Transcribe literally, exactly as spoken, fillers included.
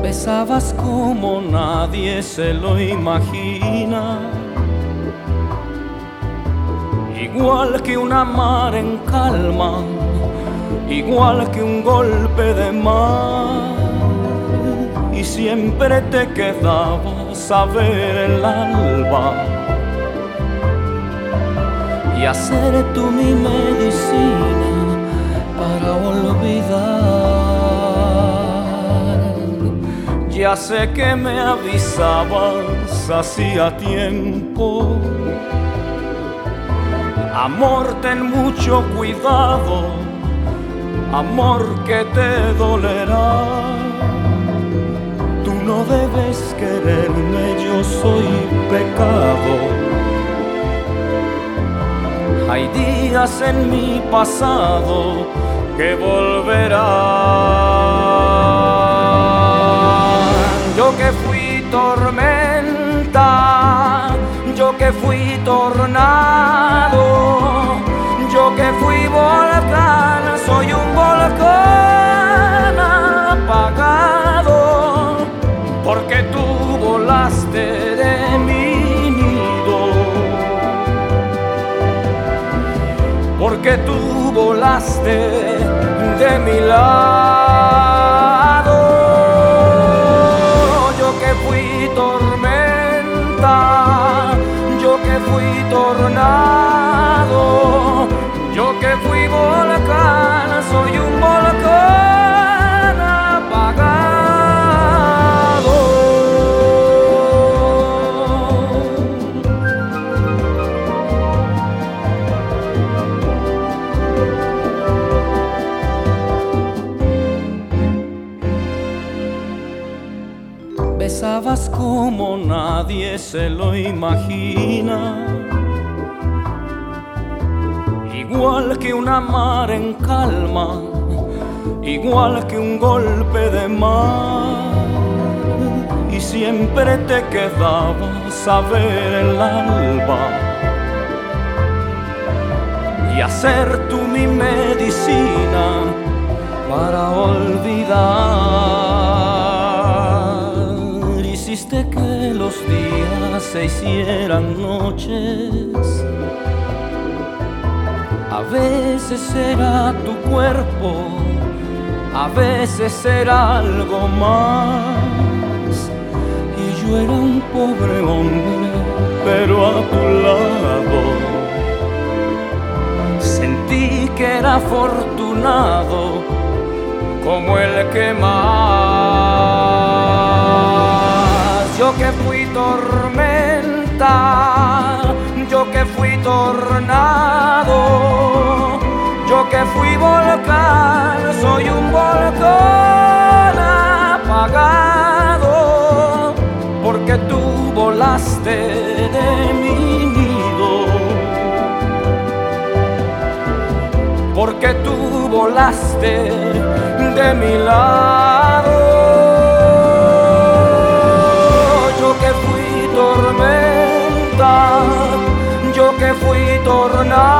besabas como nadie se lo imagina, igual que una mar en calma, igual que un golpe de mar, y siempre te quedabas a ver el alba y hacer tú mi medicina para olvidar. Ya sé que me avisabas hacía tiempo: amor, ten mucho cuidado, amor, que te dolerá. Tú no debes quererme, yo soy pecado. Hay días en mi pasado que volverán. Yo que fui tormenta, yo que fui tornado, yo que fui volcán, soy un volcán apagado, porque tú volaste de mi nido, porque tú volaste de mi lado. Yo que fui tormenta, yo que fui tornado, yo que fui volcán, soy un volcán apagado. Besabas como nadie se lo imagina, igual que una mar en calma, igual que un golpe de mar, y siempre te quedabas a ver el alba y hacer tú mi medicina para olvidar. Hiciste que los días se hicieran noches, a veces era tu cuerpo, a veces era algo más, y yo era un pobre hombre, pero a tu lado sentí que era afortunado como el que más. Yo que fui tormenta, yo que fui tornado, yo que fui volcán, soy un volcán apagado, porque tú volaste de mi nido, porque tú volaste de mi lado. Yo que fui tormenta, yo que fui tornado,